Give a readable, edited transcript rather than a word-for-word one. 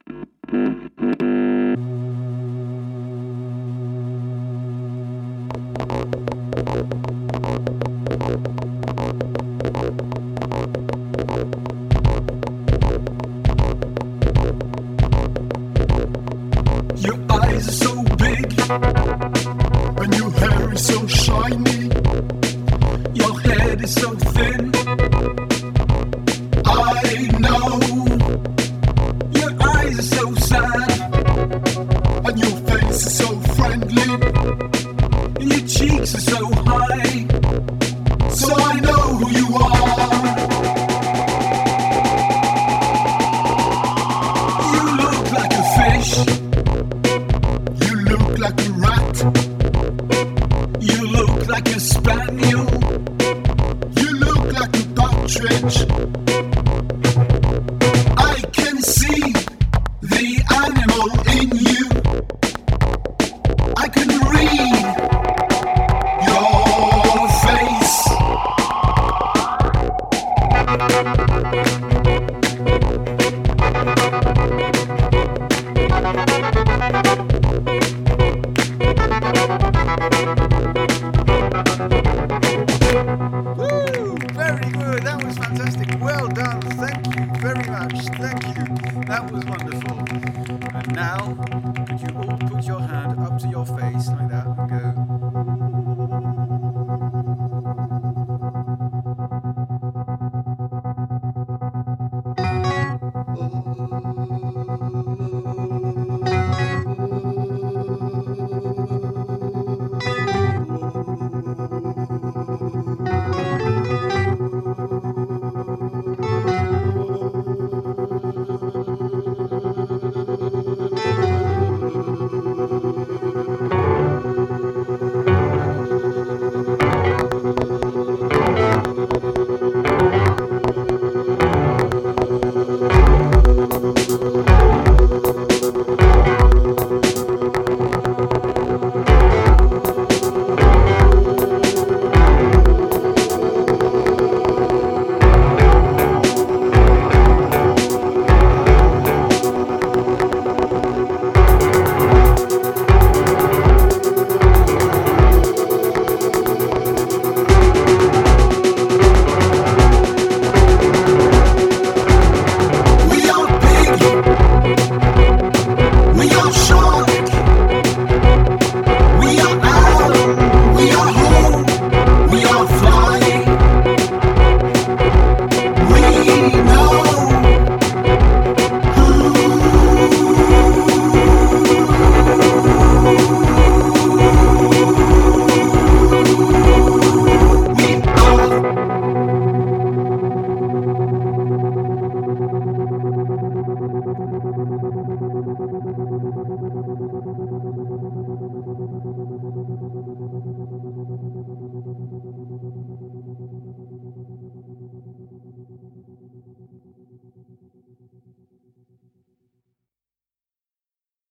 Your eyes are so big, and your hair is so shiny. Your head is so thin. I know. Your eyes are so sad, and your face is so friendly. And your cheeks are so high, so I know who you are. You look like a fish. You look like a rat. You look like a spaniel. You look like a partridge. I can see the animal in you. I can read your face. Woo! Very good. That was fantastic. Well done. Thank you very much. Thank you. That was wonderful. And now, could you all put your hand up to your face like that and go...